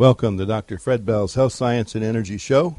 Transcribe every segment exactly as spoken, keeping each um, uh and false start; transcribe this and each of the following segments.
Welcome to Doctor Fred Bell's Health, Science, and Energy Show.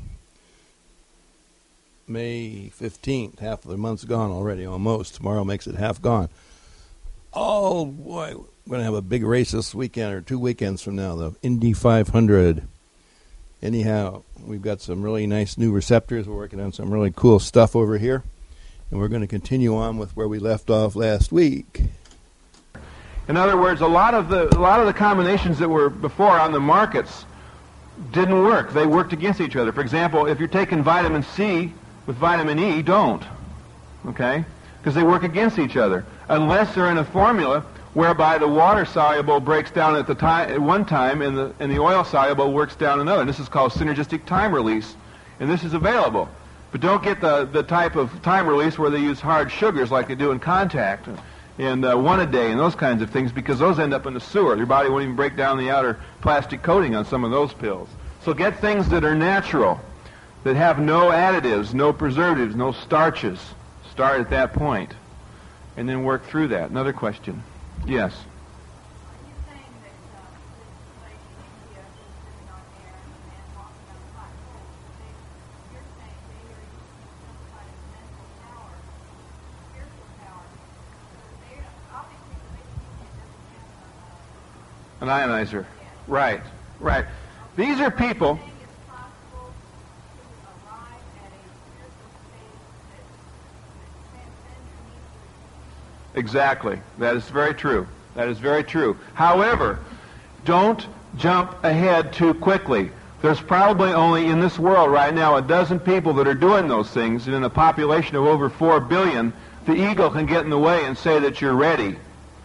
May fifteenth, half of the month's gone already, almost. Tomorrow makes it half gone. Oh, boy, we're going to have a big race this weekend, or two weekends from now, the Indy five hundred. Anyhow, we've got some really nice new receptors. We're working on some really cool stuff over here, and we're going to continue on with where we left off last week. In other words, a lot of the a lot of the combinations that were before on the markets didn't work. They worked against each other. For example, if you're taking vitamin C with vitamin E, don't. Okay? Because they work against each other. Unless they're in a formula whereby the water soluble breaks down at the time at one time and the and the oil soluble works down another. And this is called synergistic time release. And this is available. But don't get the, the type of time release where they use hard sugars like they do in Contact and uh, one a day and those kinds of things, because those end up in the sewer. Your body won't even break down the outer plastic coating on some of those pills. So get things that are natural, that have no additives, no preservatives, no starches. Start at that point, and then work through that. Another question. Yes? An ionizer. Right, right. These are people... Exactly. That is very true. That is very true. However, don't jump ahead too quickly. There's probably only in this world right now a dozen people that are doing those things, and in a population of over four billion, the ego can get in the way and say that you're ready.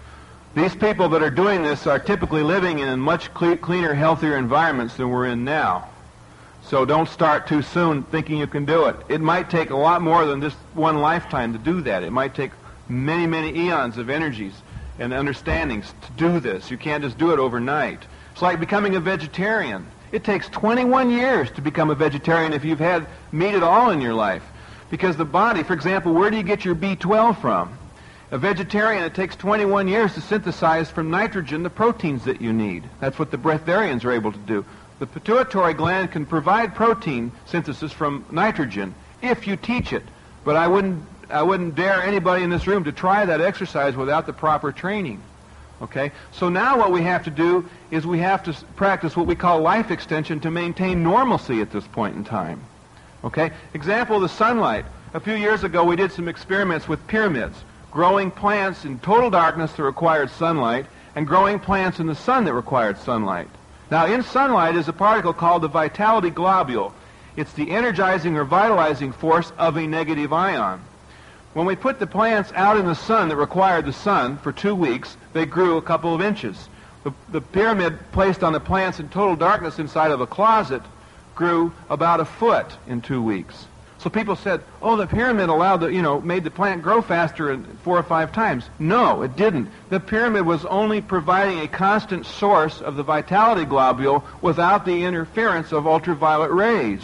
These people that are doing this are typically living in much cle- cleaner, healthier environments than we're in now. So don't start too soon thinking you can do it. It might take a lot more than just one lifetime to do that. It might take many, many eons of energies and understandings to do this. You can't just do it overnight. It's like becoming a vegetarian. It takes twenty-one years to become a vegetarian if you've had meat at all in your life. Because the body, for example, where do you get your B twelve from? A vegetarian, it takes twenty-one years to synthesize from nitrogen the proteins that you need. That's what the breatharians are able to do. The pituitary gland can provide protein synthesis from nitrogen if you teach it. But I wouldn't, I wouldn't dare anybody in this room to try that exercise without the proper training. Okay? So now what we have to do is we have to practice what we call life extension to maintain normalcy at this point in time. Okay? Example, the sunlight. A few years ago we did some experiments with pyramids, growing plants in total darkness that required sunlight, and growing plants in the sun that required sunlight. Now, in sunlight is a particle called the vitality globule. It's the energizing or vitalizing force of a negative ion. When we put the plants out in the sun that required the sun for two weeks, they grew a couple of inches. The, the pyramid placed on the plants in total darkness inside of a closet grew about a foot in two weeks. So people said, oh, the pyramid allowed the, you know, made the plant grow faster four or five times. No, it didn't. The pyramid was only providing a constant source of the vitality globule without the interference of ultraviolet rays.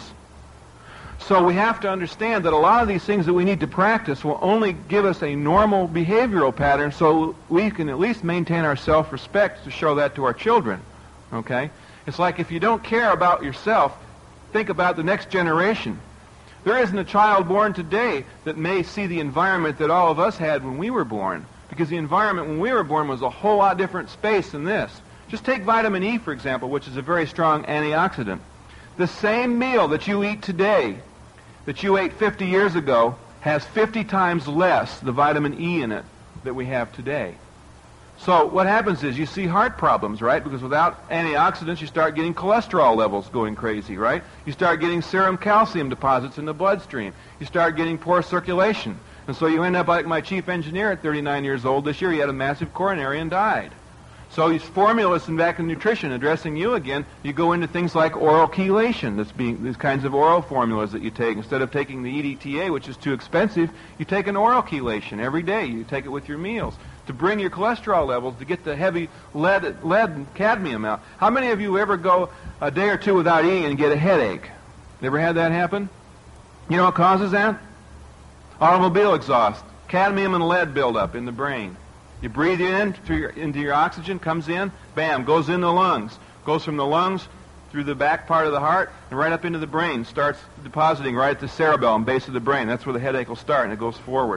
So we have to understand that a lot of these things that we need to practice will only give us a normal behavioral pattern so we can at least maintain our self-respect to show that to our children. Okay? It's like if you don't care about yourself, think about the next generation. There isn't a child born today that may see the environment that all of us had when we were born, because the environment when we were born was a whole lot different space than this. Just take vitamin E, for example, which is a very strong antioxidant. The same meal that you eat today, that you ate fifty years ago, has fifty times less the vitamin E in it that we have today. So what happens is you see heart problems, right? Because without antioxidants, you start getting cholesterol levels going crazy, right? You start getting serum calcium deposits in the bloodstream. You start getting poor circulation. And so you end up like my chief engineer at thirty-nine years old. This year he had a massive coronary and died. So these formulas in back in nutrition addressing you again, you go into things like oral chelation. That's being, these kinds of oral formulas that you take. Instead of taking the E D T A, which is too expensive, you take an oral chelation every day. You take it with your meals to bring your cholesterol levels, to get the heavy lead, lead and cadmium out. How many of you ever go a day or two without eating and get a headache? Ever had that happen? You know what causes that? Automobile exhaust. Cadmium and lead buildup in the brain. You breathe in through your, into your oxygen, comes in, bam, goes in the lungs. Goes from the lungs through the back part of the heart and right up into the brain, starts depositing right at the cerebellum, base of the brain. That's where the headache will start, and it goes forward.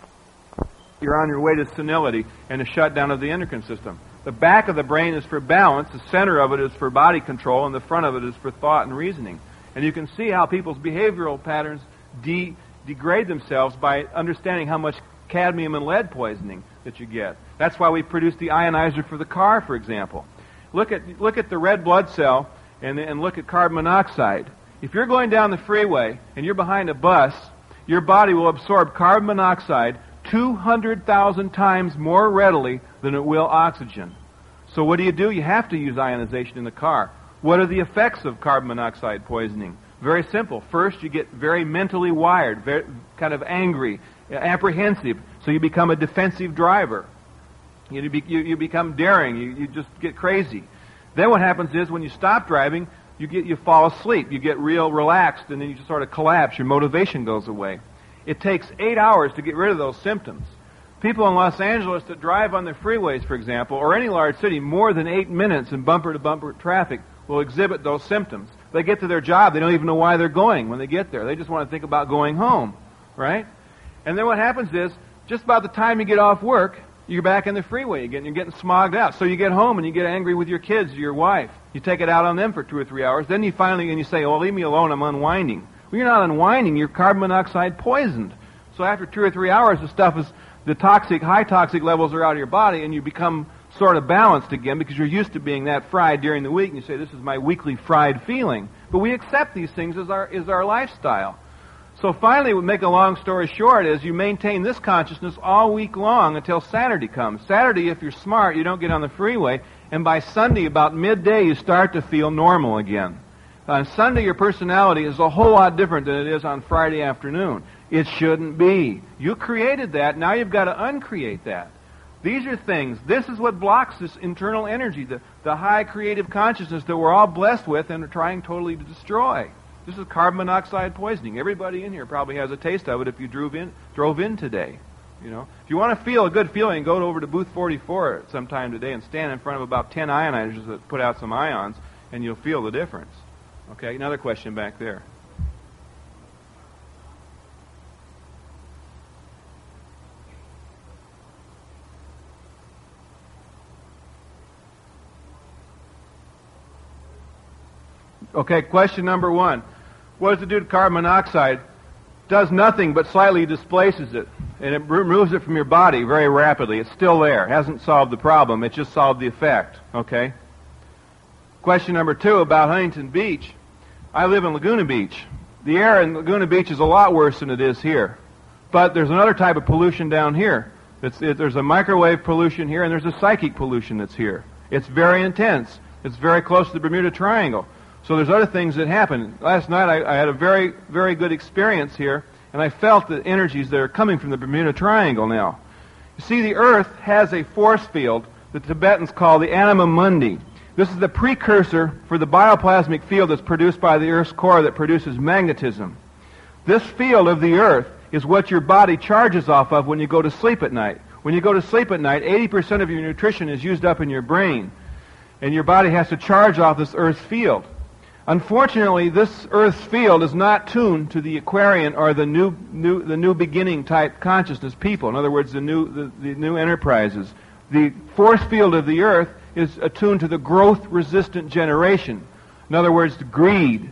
You're on your way to senility and a shutdown of the endocrine system. The back of the brain is for balance, the center of it is for body control, and the front of it is for thought and reasoning. And you can see how people's behavioral patterns de- degrade themselves by understanding how much cadmium and lead poisoning that you get. That's why we produce the ionizer for the car, for example. Look at look at the red blood cell and, and look at carbon monoxide. If you're going down the freeway and you're behind a bus, your body will absorb carbon monoxide two hundred thousand times more readily than it will oxygen. So what do you do? You have to use ionization in the car. What are the effects of carbon monoxide poisoning? Very simple. First, you get very mentally wired, very, kind of angry, apprehensive, so you become a defensive driver. You, be, you, you become daring. You, you just get crazy. Then what happens is when you stop driving, you get you fall asleep. You get real relaxed, and then you just sort of collapse. Your motivation goes away. It takes eight hours to get rid of those symptoms. People in Los Angeles that drive on the freeways, for example, or any large city, more than eight minutes in bumper-to-bumper traffic will exhibit those symptoms. They get to their job, they don't even know why they're going when they get there. They just want to think about going home, right? And then what happens is, just about the time you get off work, you're back in the freeway again. You're getting smogged out. So you get home and you get angry with your kids or your wife. You take it out on them for two or three hours. Then you finally, and you say, oh, leave me alone, I'm unwinding. Well, you're not unwinding, you're carbon monoxide poisoned. So after two or three hours, the stuff is, the toxic, high toxic levels are out of your body, and you become sort of balanced again because you're used to being that fried during the week, and you say, this is my weekly fried feeling. But we accept these things as our, as our lifestyle. So finally, we make a long story short, is you maintain this consciousness all week long until Saturday comes. Saturday, if you're smart, you don't get on the freeway, and by Sunday, about midday, you start to feel normal again. On Sunday, your personality is a whole lot different than it is on Friday afternoon. It shouldn't be. You created that, now you've got to uncreate that. These are things, this is what blocks this internal energy, the, the high creative consciousness that we're all blessed with and are trying totally to destroy. This is carbon monoxide poisoning. Everybody in here probably has a taste of it if you drove in, drove in today. You know, if you want to feel a good feeling, go over to booth forty-four sometime today and stand in front of about ten ionizers that put out some ions, and you'll feel the difference. Okay, another question back there. Okay, question number one. What does it do to carbon monoxide? Does nothing but slightly displaces it, and it removes it from your body very rapidly. It's still there. It hasn't solved the problem. It just solved the effect. Okay? Question number two about Huntington Beach. I live in Laguna Beach. The air in Laguna Beach is a lot worse than it is here. But there's another type of pollution down here. It's, it, there's a microwave pollution here, and there's a psychic pollution that's here. It's very intense. It's very close to the Bermuda Triangle. So there's other things that happen. Last night I, I had a very, very good experience here, and I felt the energies that are coming from the Bermuda Triangle now. You see, the Earth has a force field that the Tibetans call the anima mundi. This is the precursor for the bioplasmic field that's produced by the Earth's core that produces magnetism. This field of the Earth is what your body charges off of when you go to sleep at night. When you go to sleep at night, eighty percent of your nutrition is used up in your brain, and your body has to charge off this Earth's field. Unfortunately, this Earth's field is not tuned to the Aquarian or the new, new, the new beginning type consciousness people. In other words, the new, the, the new enterprises. The force field of the Earth is attuned to the growth-resistant generation. In other words, greed,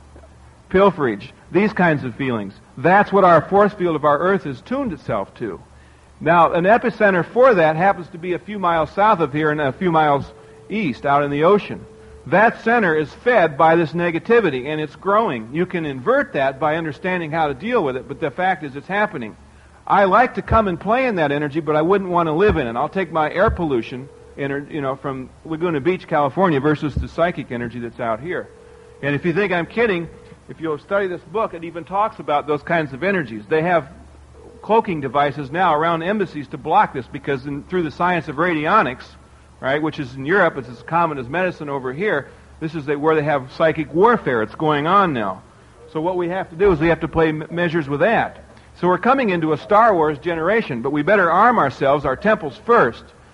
pilferage, these kinds of feelings. That's what our force field of our Earth has tuned itself to. Now, an epicenter for that happens to be a few miles south of here and a few miles east, out in the ocean. That center is fed by this negativity, and it's growing. You can invert that by understanding how to deal with it, but the fact is it's happening. I like to come and play in that energy, but I wouldn't want to live in it. I'll take my air pollution, you know, from Laguna Beach, California, versus the psychic energy that's out here. And if you think I'm kidding, if you'll study this book, it even talks about those kinds of energies. They have cloaking devices now around embassies to block this, because in, through the science of radionics, right, which is in Europe, it's as common as medicine over here. This is the, where they have psychic warfare. It's going on now. So what we have to do is we have to play m- measures with that. So we're coming into a Star Wars generation, but we better arm ourselves, our temples first,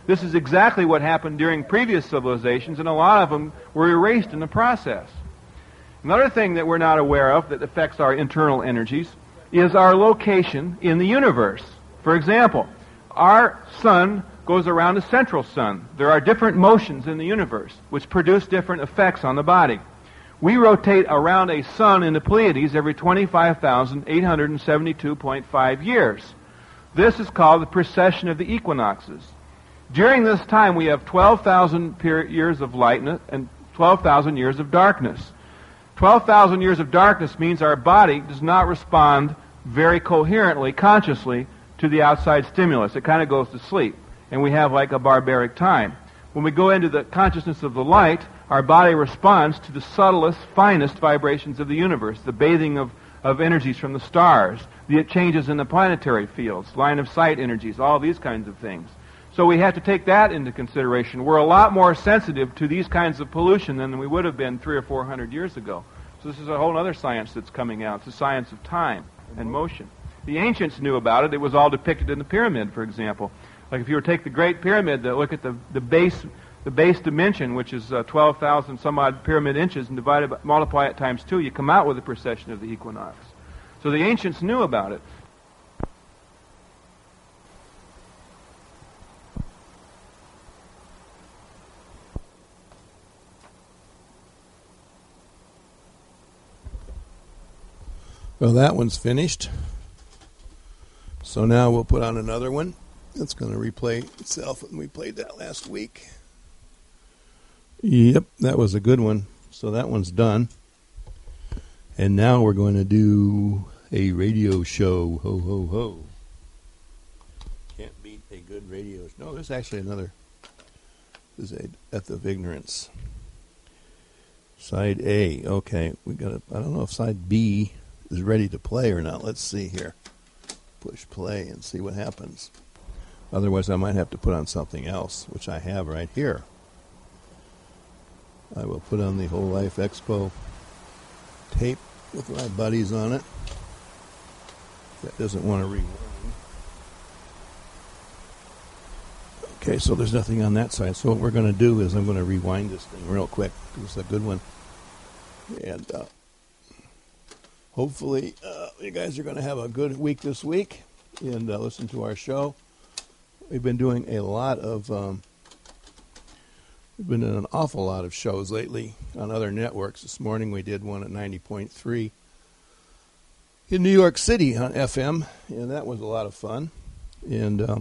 This is exactly what happened during previous civilizations, and a lot of them were erased in the process. Another thing that we're not aware of that affects our internal energies is our location in the universe. For example, our sun goes around a central sun. There are different motions in the universe which produce different effects on the body. We rotate around a sun in the Pleiades every twenty-five thousand eight hundred seventy-two point five years. This is called the precession of the equinoxes. During this time, we have twelve thousand years of light and twelve thousand years of darkness. twelve thousand years of darkness means our body does not respond very coherently, consciously, to the outside stimulus. It kind of goes to sleep, and we have like a barbaric time. When we go into the consciousness of the light, our body responds to the subtlest, finest vibrations of the universe, the bathing of, of energies from the stars, the changes in the planetary fields, line of sight energies, all these kinds of things. So we have to take that into consideration. We're a lot more sensitive to these kinds of pollution than we would have been three or four hundred years ago. So this is a whole other science that's coming out. It's the science of time and motion. The ancients knew about it. It was all depicted in the pyramid, for example. Like if you were to take the Great Pyramid, to look at the, the base the base dimension, which is uh, twelve thousand some odd pyramid inches, and divide it, by, multiply it times two, you come out with the precession of the equinox. So the ancients knew about it. Well, that one's finished. So now we'll put on another one. It's going to replay itself, and we played that last week. Yep, that was a good one. So that one's done. And now we're going to do a radio show. Ho, ho, ho. Can't beat a good radio show. No, there's actually another. This is a Death of Ignorance. Side A. Okay, we got. A, I don't know if side B is ready to play or not. Let's see here. Push play and see what happens. Otherwise, I might have to put on something else, which I have right here. I will put on the Whole Life Expo tape with my buddies on it. That doesn't want to rewind. Okay, so there's nothing on that side. So what we're going to do is I'm going to rewind this thing real quick, because it's a good one. And uh, hopefully uh, you guys are going to have a good week this week and uh, listen to our show. We've been doing a lot of, um, we've been doing an awful lot of shows lately on other networks. This morning we did one at ninety point three in New York City on F M, and that was a lot of fun. And um,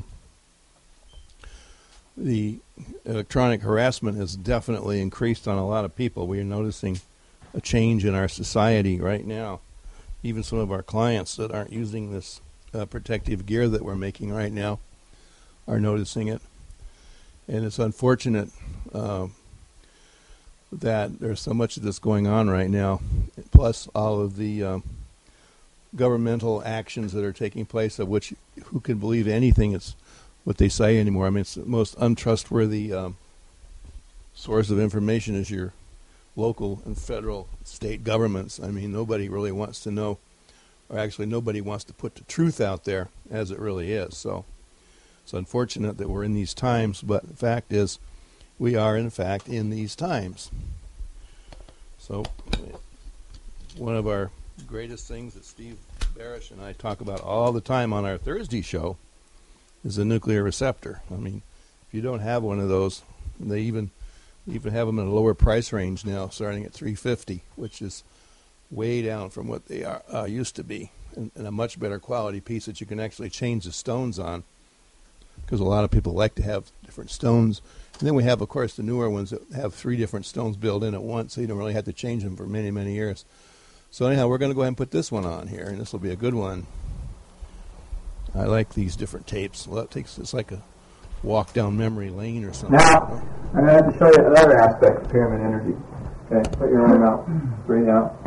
the electronic harassment has definitely increased on a lot of people. We are noticing a change in our society right now. Even some of our clients that aren't using this uh, protective gear that we're making right now are noticing it. And it's unfortunate uh, that there's so much of this going on right now, plus all of the uh, governmental actions that are taking place, of which who can believe anything it's what they say anymore. I mean, it's the most untrustworthy um, source of information is your local and federal state governments. I mean, nobody really wants to know, or actually nobody wants to put the truth out there as it really is. So it's unfortunate that we're in these times, but the fact is we are, in fact, in these times. So one of our greatest things that Steve Barish and I talk about all the time on our Thursday show is the nuclear receptor. I mean, if you don't have one of those, they even even have them in a lower price range now, starting at three hundred fifty dollars, which is way down from what they are uh, used to be, and, and a much better quality piece that you can actually change the stones on, because a lot of people like to have different stones. And then we have, of course, the newer ones that have three different stones built in at once, so you don't really have to change them for many, many years. So anyhow, we're going to go ahead and put this one on here, and this will be a good one. I like these different tapes. Well, it takes, it's like a walk down memory lane or something. Now, I'm going to have to show you another aspect of pyramid energy. Okay, put your arm out, breathe out.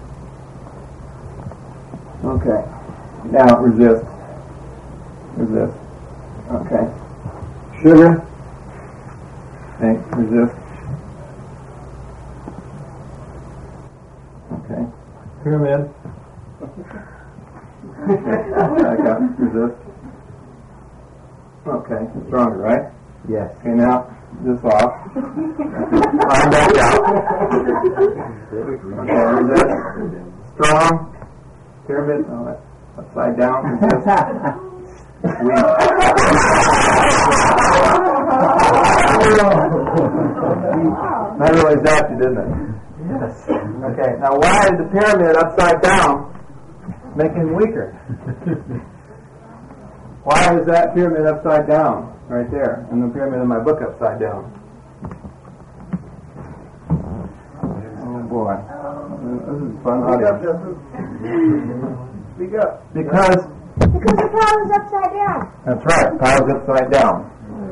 Okay, now resist. Resist. Okay. Sugar. Okay, resist. Okay. Pyramid. Okay, back up, resist. Okay, stronger, right? Yes. Okay, now this off. Arm back out. Okay, and this strong pyramid. Oh, that's upside down. Weak. I realized that you didn't it? Yes. Okay, now why is the pyramid upside down make him weaker? Why is that pyramid upside down? Right there, and the pyramid in my book upside down. Oh boy. This is fun audience. Speak up. Because Because the power's upside down. That's right, power's upside down.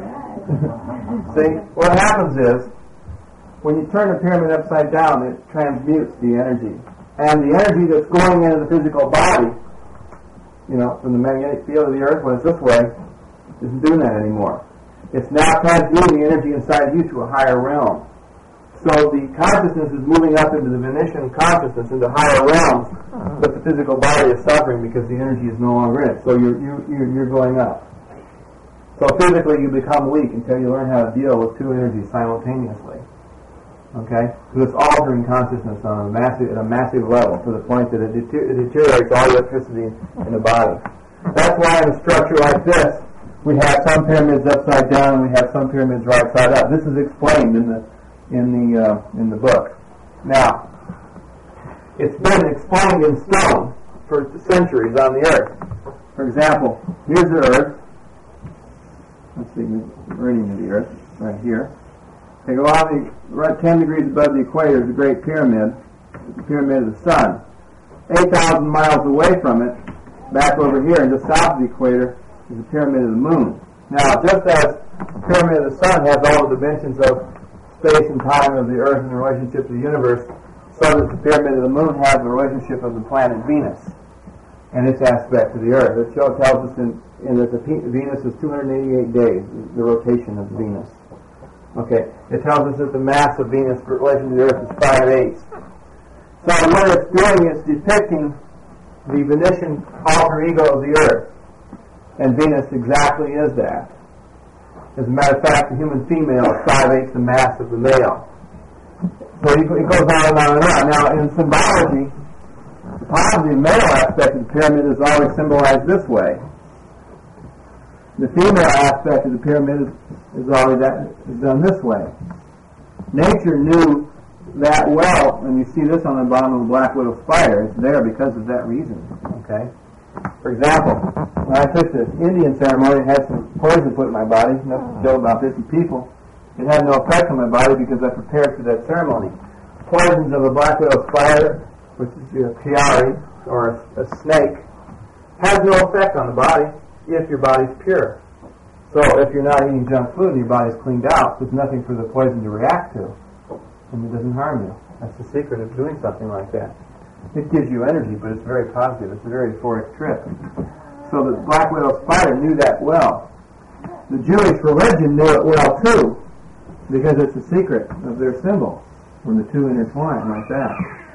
See, what happens is, when you turn a pyramid upside down, it transmutes the energy. And the energy that's going into the physical body, you know, from the magnetic field of the earth when it's this way, isn't doing that anymore. It's now transmuting the energy inside you to a higher realm. So the consciousness is moving up into the Venetian consciousness, into higher realms, but the physical body is suffering because the energy is no longer in it. So you're, you, you're, you're going up. So physically you become weak until you learn how to deal with two energies simultaneously. Okay? Because it's altering consciousness on a massive, at a massive level to the point that it, deter- it deteriorates all the electricity in the body. That's why in a structure like this, we have some pyramids upside down and we have some pyramids right side up. This is explained in the in the uh, in the book. Now, it's been explained in stone for centuries on the earth. For example, here's the earth. Let's see, the meridian of the earth, right here. Okay, go on the right ten degrees above the equator is the Great Pyramid, the Pyramid of the Sun. Eight thousand miles away from it, back over here, and just south of the equator, is the Pyramid of the Moon. Now, just as the Pyramid of the Sun has all the dimensions of space and time of the Earth and the relationship to the universe, so does the Pyramid of the Moon have the relationship of the planet Venus and its aspect to the Earth. It show tells us in, in that the P- Venus is two hundred eighty-eight days, the rotation of Venus. Okay, it tells us that the mass of Venus in relation to the Earth is five eighths. So what it's doing is depicting the Venetian alter ego of the Earth. And Venus exactly is that. As a matter of fact, the human female is five-eighths the mass of the male. So it goes on and on and on. Now, in symbology, the positive male aspect of the pyramid is always symbolized this way. The female aspect of the pyramid is, is always that, is done this way. Nature knew that well, and you see this on the bottom of the black widow spider. It's there because of that reason. Okay. For example, when I took the Indian ceremony and had some poison put in my body, enough to kill about fifty people, it had no effect on my body because I prepared for that ceremony. Poisons of a black widow spider, which is a chiari, or a, a snake, has no effect on the body if your body's pure. So if you're not eating junk food and your body's cleaned out, there's nothing for the poison to react to, and it doesn't harm you. That's the secret of doing something like that. It gives you energy, but it's very positive. It's a very euphoric trip. So the black widow spider knew that well. The Jewish religion knew it well too, because it's the secret of their symbol when the two intertwine like that.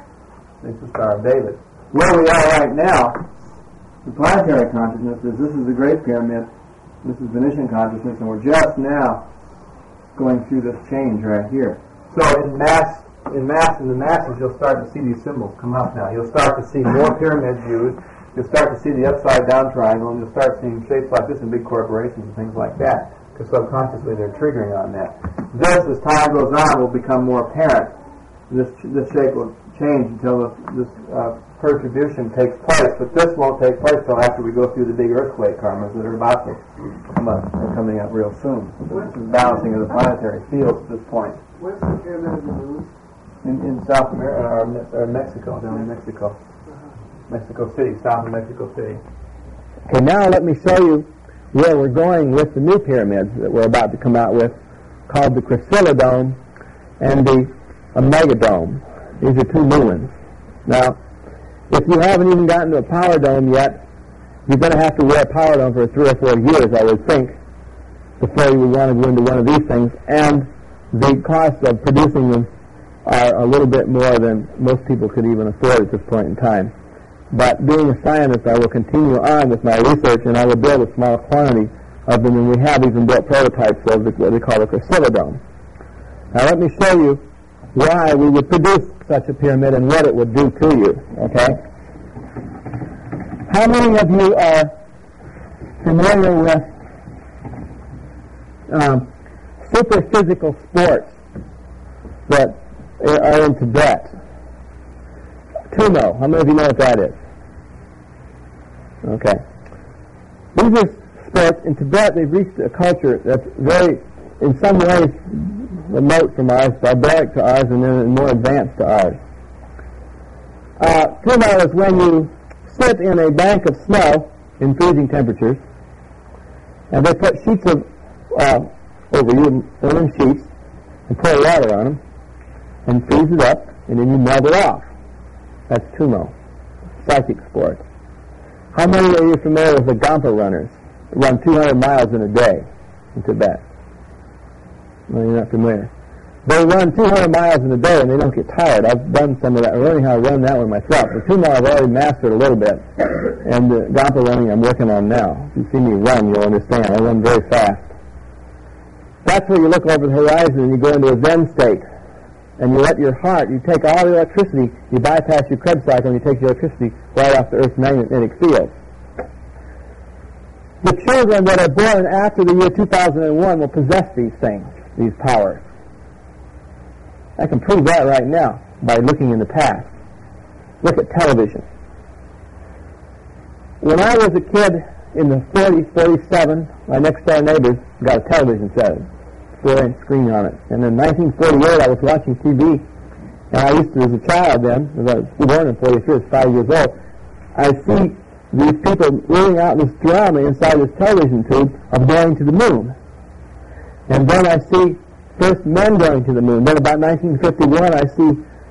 It's the Star of David. Where we are right now, the planetary consciousness is this is the Great Pyramid, this is Venetian consciousness, and we're just now going through this change right here. So in mass In mass, in the masses, you'll start to see these symbols come up now. You'll start to see more pyramids used. You'll start to see the upside-down triangle, and you'll start seeing shapes like this in big corporations and things like that, because subconsciously they're triggering on that. This, as time goes on, will become more apparent. This this shape will change until this, this uh, perturbation takes place, but this won't take place until after we go through the big earthquake karmas that are about to come up. They're coming up real soon. This is balancing of the planetary fields at this point. Where's the Pyramid of the Moon? In, in South America, or, or Mexico, down in Mexico. Mexico City, south of Mexico City. Okay, now let me show you where we're going with the new pyramids that we're about to come out with, called the Chrysilla Dome and the Omega Dome. These are two new ones. Now, if you haven't even gotten to a power dome yet, you're going to have to wear a power dome for three or four years, I would think, before you would want to go into one of these things. And the cost of producing them are a little bit more than most people could even afford at this point in time. But being a scientist, I will continue on with my research, and I will build a small quantity of them, and we have even built prototypes of the, what they call the Chrysillodome. Now let me show you why we would produce such a pyramid and what it would do to you, okay? How many of you are familiar with um, super physical sports that are in Tibet? Tumo. How many of you know what that is? Okay. These are sports in Tibet. They've reached a culture that's very, in some ways, remote from ours, barbaric to ours, and then more advanced to ours. Uh, Tumo is when you sit in a bank of snow in freezing temperatures, and they put sheets of uh, over you, linen sheets, and pour water on them, and freeze it up, and then you melt it off. That's Tumo, psychic sport. How many are you familiar with the Gampa runners? They run two hundred miles in a day in Tibet. Well, you're not familiar. They run two hundred miles in a day and they don't get tired. I've done some of that. I'm learning how to run that one myself. The Tumo I've already mastered a little bit. And the Gampa running I'm working on now. If you see me run, you'll understand. I run very fast. That's where you look over the horizon and you go into a Zen state. And you let your heart, you take all the electricity, you bypass your Krebs cycle, and you take the electricity right off the Earth's magnetic field. The children that are born after the year two thousand one will possess these things, these powers. I can prove that right now by looking in the past. Look at television. When I was a kid in the forties, forty-seven, my next door neighbors got a television set, four-inch screen on it. And in nineteen forty-eight, I was watching T V, and I used to, as a child then, I was born in forty-three, I was five years old, I see these people living out this drama inside this television tube of going to the moon. And then I see first men going to the moon. Then about nineteen fifty-one, I see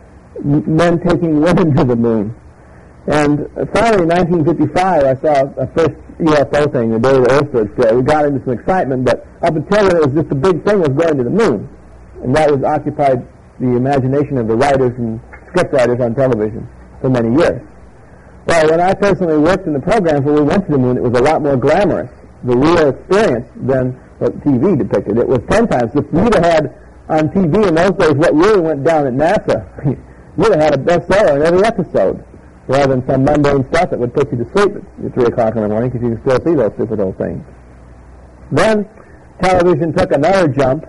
men taking women to the moon. And finally, in nineteen fifty-five, I saw a first U F O thing, the day of the Earth Day. We got into some excitement, but up until then, it was just the big thing was going to the moon. And that was occupied the imagination of the writers and script writers on television for many years. Well, when I personally worked in the programs where we went to the moon, it was a lot more glamorous, the real experience, than what T V depicted. It was ten times. If you'd have had on T V in those days what really went down at NASA, you'd have had a bestseller in every episode, rather than some mundane stuff that would put you to sleep at three o'clock in the morning because you can still see those stupid old things. Then television took another jump,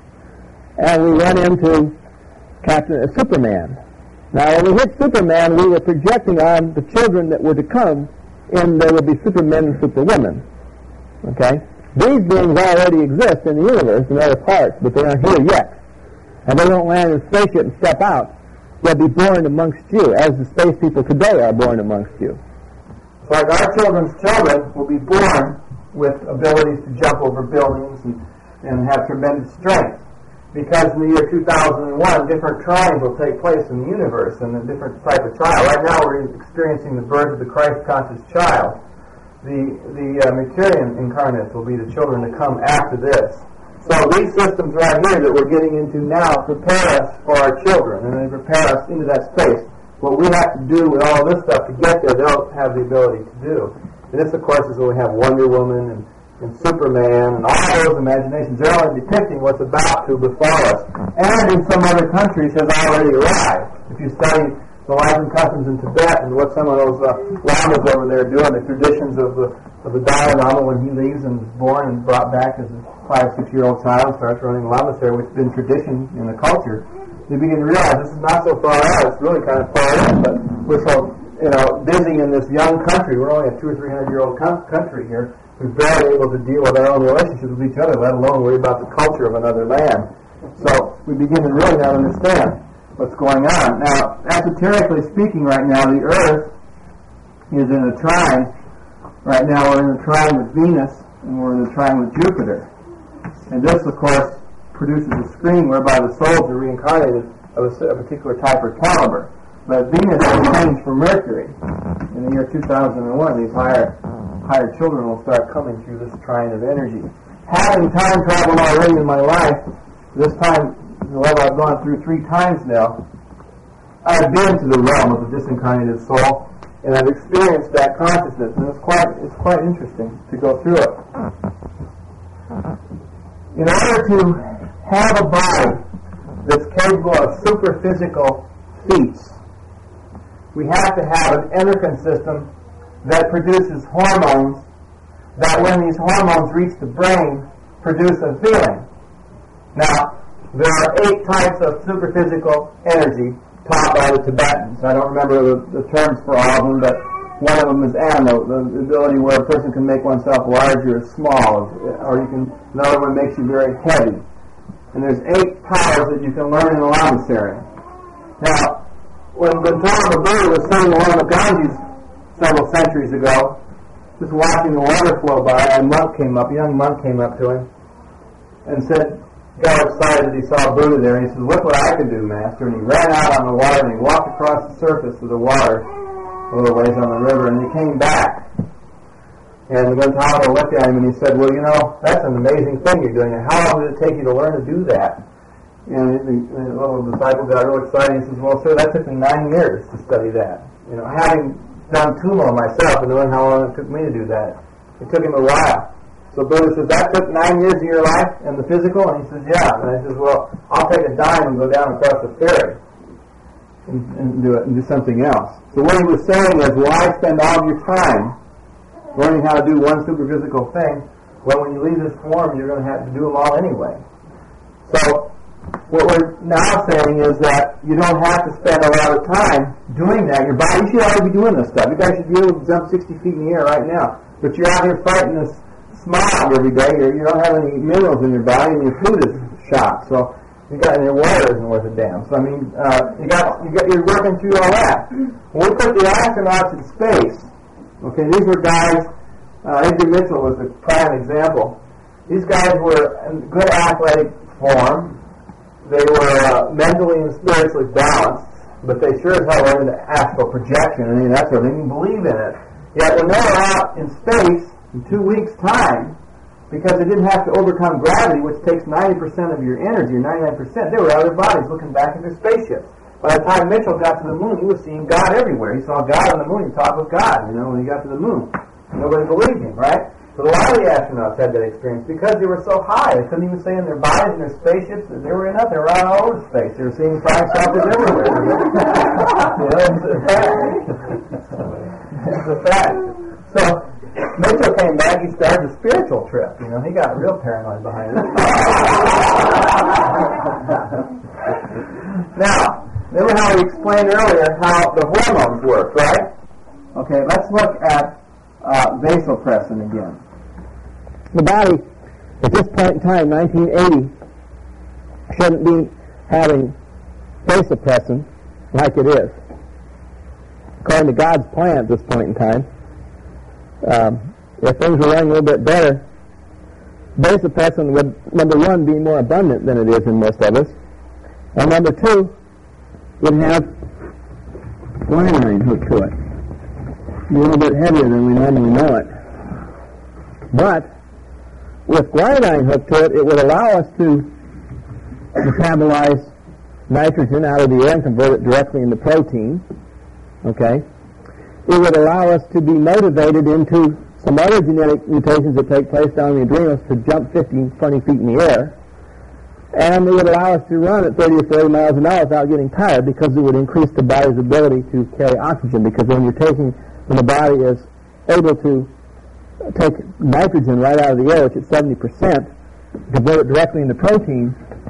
and we went into Captain uh, Superman. Now, when we hit Superman, we were projecting on the children that were to come, and there would be supermen and superwomen. Okay? These beings already exist in the universe in other parts, but they aren't here yet. And they don't land in a spaceship and step out. They'll be born amongst you, as the space people today are born amongst you. So like our children's children will be born with abilities to jump over buildings and, and have tremendous strength. Because in the year two thousand one, different trials will take place in the universe and a different type of trial. Right now we're experiencing the birth of the Christ-conscious child. The, the uh, Mercurian incarnates will be the children to come after this. So these systems right here that we're getting into now prepare us for our children, and they prepare us into that space. What we have to do with all this stuff to get there, they'll have the ability to do. And this, of course, is when we have Wonder Woman and, and Superman and all those imaginations. They're only depicting what's about to befall us. And in some other countries has already arrived. If you study the life and customs in Tibet and what some of those uh, lamas over there do, and the traditions of the, of the Dalai Lama when he leaves and is born and brought back as a five, six-year-old child and starts running lamasery, which has been tradition in the culture, you begin to realize this is not so far out. It's really kind of far in, but we're so, you know, busy in this young country. We're only a two or three hundred year old com- country here. We're barely able to deal with our own relationships with each other, let alone worry about the culture of another land. So we begin to really not understand what's going on. Now, esoterically speaking, right now, the Earth is in a trine. Right now, we're in a trine with Venus, and we're in a trine with Jupiter. And this, of course, produces a screen whereby the souls are reincarnated of a, a particular type or caliber. But Venus has changed for Mercury. In the year two thousand one, these higher higher children will start coming through this trine of energy. Having time traveled already in my life, this time, the level I've gone through three times now, I've been to the realm of the disincarnated soul, and I've experienced that consciousness, and it's quite it's quite interesting to go through it. In order to have a body that's capable of superphysical feats, we have to have an endocrine system that produces hormones that, when these hormones reach the brain, produce a feeling. Now, there are eight types of superphysical energy taught by the Tibetans. I don't remember the, the terms for all of them, but one of them is animo, the, the ability where a person can make oneself larger or small, or you can, another one makes you very heavy. And there's eight powers that you can learn in the lamasery. Now, when Gautama Buddha was sitting along the Ganges several centuries ago, just watching the water flow by, a monk came up, a young monk came up to him and said, got excited that he saw Buddha there, and he said, look what I can do, Master. And he ran out on the water, and he walked across the surface of the water a little ways on the river, and he came back. And Gautama looked at him, and he said, well, you know, that's an amazing thing you're doing. And how long did it take you to learn to do that? And the, the little disciple got real excited. He says, well, sir, that took me nine years to study that. You know, having done Tumo myself and knowing how long it took me to do that, it took him a while. So Buddha says, that took nine years of your life and the physical? And he says, yeah. And I says, well, I'll take a dime and go down across the ferry and, and do it and do something else. So what he was saying is, why spend all of your time learning how to do one superphysical thing when when you leave this form, you're going to have to do them all anyway? So what we're now saying is that you don't have to spend a lot of time doing that. Your body, you should already be doing this stuff. You guys should be able to jump sixty feet in the air right now. But you're out here fighting this smog every day. You're, you don't have any minerals in your body, and your food is shot. So you got, and your water isn't worth a damn. So I mean, uh, you got, you got, you're working through all that. When we put the astronauts in space, okay, these were guys. Uh, Andrew Mitchell was a prime example. These guys were in good athletic form. They were uh, mentally and spiritually balanced, but they sure as hell were into astral projection and that sort of thing. They didn't believe in it. Yet when they were out in space in two weeks' time, because they didn't have to overcome gravity, which takes ninety percent of your energy, or ninety-nine percent, they were out of their bodies looking back at their spaceships. By the time Mitchell got to the moon, he was seeing God everywhere. He saw God on the moon. He talked with God, you know, when he got to the moon. Nobody believed him, right? So a lot of the astronauts had that experience because they were so high. They couldn't even stay in their bodies and their spaceships. They were enough. They were out all over space. They were seeing flying saucers everywhere. You know, it's a fact. It's a fact. So Mitchell came back. He started a spiritual trip. You know, he got real paranoid behind it. Now, remember how we explained earlier how the hormones work, right? Okay, let's look at uh, vasopressin again. The body, at this point in time, nineteen eighty, shouldn't be having vasopressin like it is. According to God's plan at this point in time, um, if things were running a little bit better, vasopressin would, number one, be more abundant than it is in most of us, and number two, would have guanine hooked to it. A little bit heavier than we normally know it. But with guanine hooked to it, it would allow us to metabolize nitrogen out of the air and convert it directly into protein. Okay? It would allow us to be motivated into some other genetic mutations that take place down in the adrenals to jump fifty, twenty feet in the air. And it would allow us to run at thirty or forty miles an hour without getting tired, because it would increase the body's ability to carry oxygen. Because when you're taking, when the body is able to take nitrogen right out of the air, which is seventy percent, convert it directly into protein,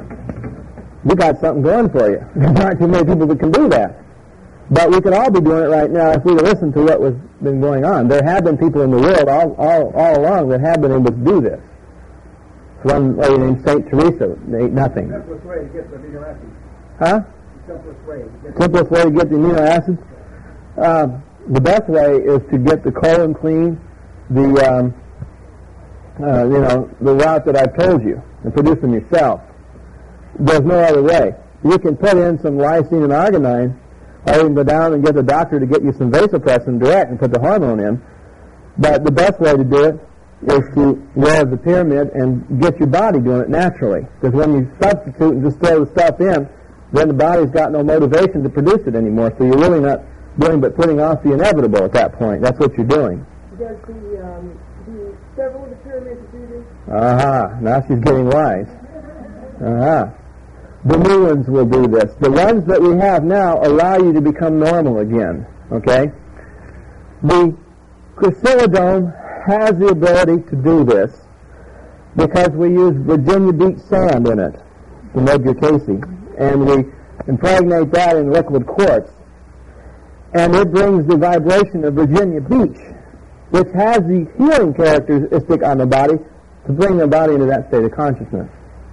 you got something going for you. There aren't too many people that can do that. But we could all be doing it right now if we listen to what was been going on. There have been people in the world all, all, all along that have been able to do this. One lady named Saint Teresa, they ate nothing. The simplest way to get the amino acids. Huh? The simplest way. To get Simplest way to get the amino acids? Uh, the best way is to get the colon clean, the, um, uh, you know, the route that I've told you, and produce them yourself. There's no other way. You can put in some lysine and arginine, or you can go down and get the doctor to get you some vasopressin direct and put the hormone in. But the best way to do it is to wear the pyramid and get your body doing it naturally. Because when you substitute and just throw the stuff in, then the body's got no motivation to produce it anymore. So you're really not doing but putting off the inevitable at that point. That's what you're doing. Does the, um, the several of the pyramids do this? Aha, now she's getting wise. Aha. The new ones will do this. The ones that we have now allow you to become normal again. Okay? The Chrysillodome has the ability to do this because we use Virginia Beach sand in it from Edgar Casey, and we impregnate that in liquid quartz, and it brings the vibration of Virginia Beach, which has the healing characteristic on the body to bring the body into that state of consciousness.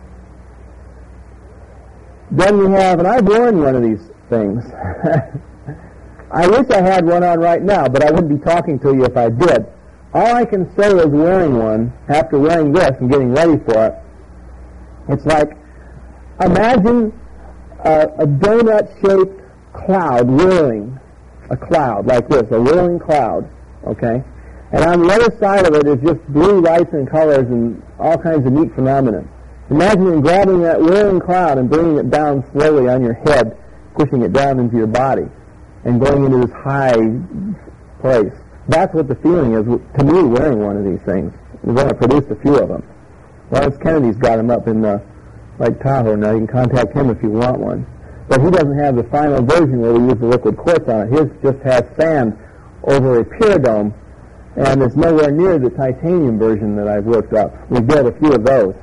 Then we have, and I've worn one of these things. I wish I had one on right now, but I wouldn't be talking to you if I did. All I can say is wearing one, after wearing this and getting ready for it, it's like, imagine a, a donut-shaped cloud whirling, a cloud like this, a whirling cloud, okay? And on the other side of it is just blue lights and colors and all kinds of neat phenomena. Imagine grabbing that whirling cloud and bringing it down slowly on your head, pushing it down into your body, and going into this high place. That's what the feeling is, to me, wearing one of these things. We're going to produce a few of them. Lawrence Kennedy's got them up in uh, Lake Tahoe now. You can contact him if you want one. But he doesn't have the final version where we use the liquid quartz on it. His just has sand over a pyridome, and it's nowhere near the titanium version that I've worked up. We built a few of those.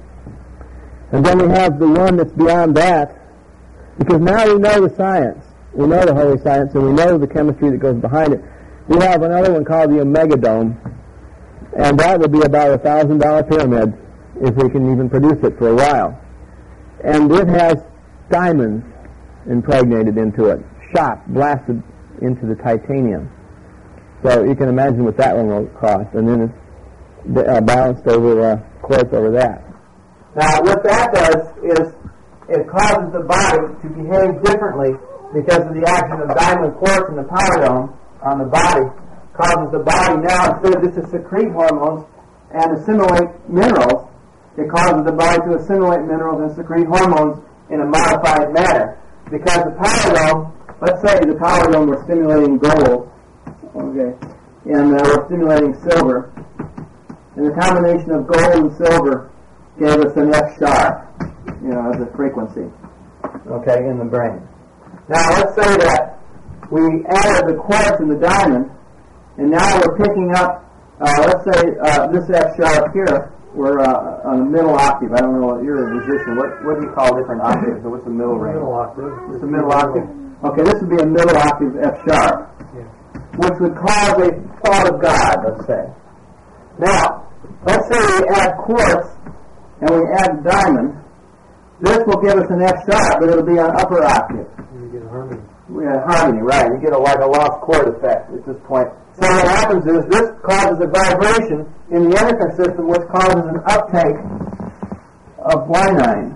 And then we have the one that's beyond that, because now we know the science. We know the holy science, and we know the chemistry that goes behind it. We have another one called the Omega Dome, and that would be about a thousand dollar pyramid if we can even produce it for a while. And it has diamonds impregnated into it, shot, blasted into the titanium. So you can imagine what that one will cost, and then it's uh, balanced over uh, quartz over that. Now, what that does is it causes the body to behave differently because of the action of diamond quartz and the power dome on the body, causes the body now, instead of just to secrete hormones and assimilate minerals, it causes the body to assimilate minerals and secrete hormones in a modified manner. Because the power dome, let's say the power dome we're stimulating gold, okay, and uh, we're stimulating silver, and the combination of gold and silver gave us an F sharp, you know, as a frequency, okay, in the brain. Now let's say that we added the quartz and the diamond, and now we're picking up, uh, let's say uh, this F sharp here, we're uh, on the middle octave. I don't know, you're a musician. What, what do you call different octaves? Or what's the middle range? Middle octave. It's the middle octave? Okay, this would be a middle octave F sharp, Yeah. which would cause a thought of God, let's say. Now, let's say we add quartz and we add diamond. This will give us an F sharp, but it'll be on upper octave. And you get harmony. We have harmony, right. You get a, like a lost chord effect at this point. So what happens is this causes a vibration in the endocrine system, which causes an uptake of guanine,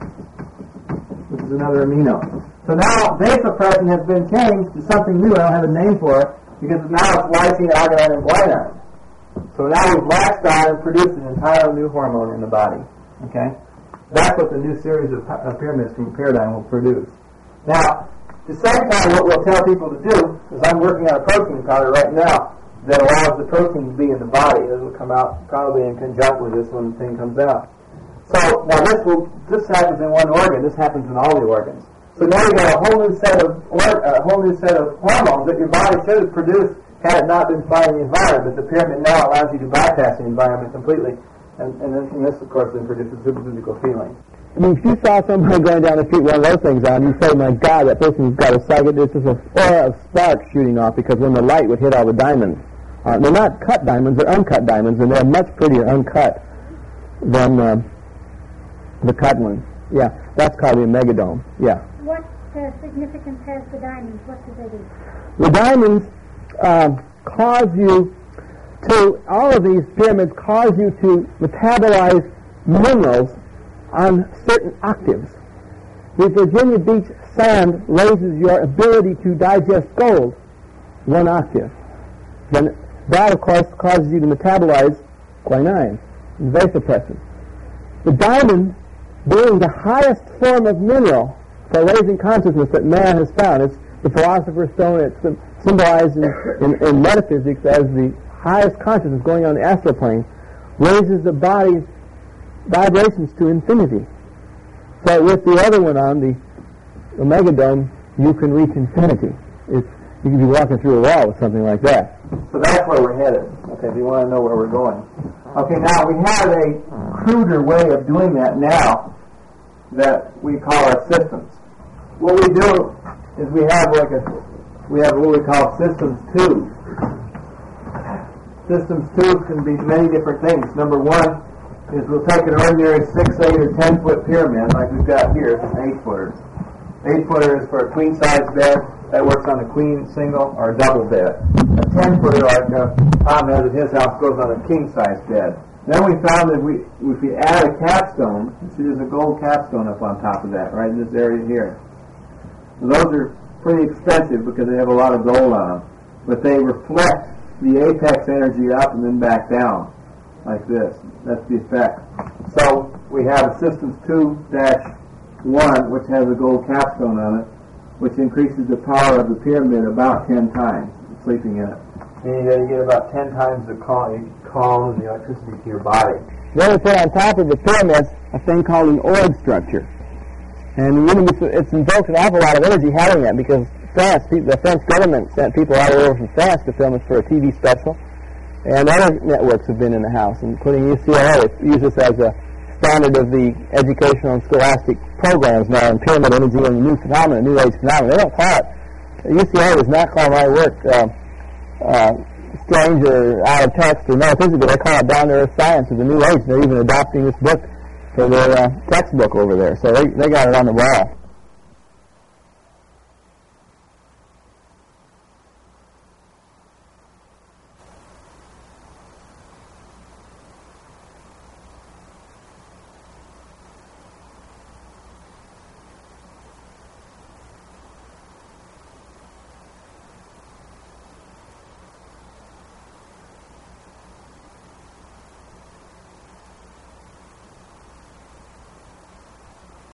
which is another amino. So now vasopressin has been changed to something new. I don't have a name for it, because now it's lysine, arginine, and guanine. So now we've latched on and produced an entirely new hormone in the body. Okay? That's what the new series of uh, pyramids from Paradigm will produce. Now, at the same time, what we'll tell people to do is I'm working on a protein powder right now that allows the protein to be in the body. It will come out probably in conjunct with this when the thing comes out. So now this will this happens in one organ. This happens in all the organs. So now you got a whole new set of or, a whole new set of hormones that your body should have produced had it not been fighting the environment. But the pyramid now allows you to bypass the environment completely, and, and, this, and this, of course, then produces super physical feeling. I mean, if you saw somebody going down the street with one of those things on, you'd say, my God, that person's got a psychic, it's just a aura of sparks shooting off, because when the light would hit all the diamonds, uh, they're not cut diamonds, they're uncut diamonds, and they're much prettier uncut than uh, the cut ones. Yeah, that's called the Omega Dome. Yeah. What uh, significance has the diamonds? What do they do? The diamonds uh, cause you to, all of these pyramids cause you to metabolize minerals on certain octaves. The Virginia Beach sand raises your ability to digest gold one octave. Then that, of course, causes you to metabolize quinine and vasopressin. The diamond, being the highest form of mineral for raising consciousness that man has found, it's the philosopher's stone. It's symbolized in, in, in metaphysics as the highest consciousness going on the astral plane, raises the body's vibrations to infinity. So with the other one on, the Omega Dome, you can reach infinity. It's, you can be walking through a wall with something like that. So that's where we're headed. Okay, if you want to know where we're going. Okay, now we have a cruder way of doing that now that we call our systems. What we do is we have like a, we have what we call systems two. Systems two can be many different things. Number one is we'll take an ordinary six, eight, or ten foot pyramid like we've got here, eight footers. Eight footer is for a queen size bed. That works on a queen single or a double bed. A ten footer, like uh, Tom has at his house, goes on a king size bed. Then we found that we, if we add a capstone, see there's a gold capstone up on top of that, right in this area here. And those are pretty expensive because they have a lot of gold on them. But they reflect the apex energy up and then back down, like this. That's the effect. So we have a Systems two dash one, which has a gold capstone on it, which increases the power of the pyramid about ten times, sleeping in it. And you get about ten times the calm, calm and the electricity to your body. Then we put on top of the pyramids a thing called an orb structure. And really it's invoked an awful lot of energy having that, because France, the French government sent people all over from France to film us for a T V special. And other networks have been in the house, including U C L A. It uses this as a standard of the educational and scholastic programs now in pyramid energy and new phenomena, new age phenomena. They don't call it. U C L A does not call my work uh, uh, strange or out of text or metaphysical. They call it down to earth science of the new age. They're even adopting this book for their uh, textbook over there. So they, they got it on the wall.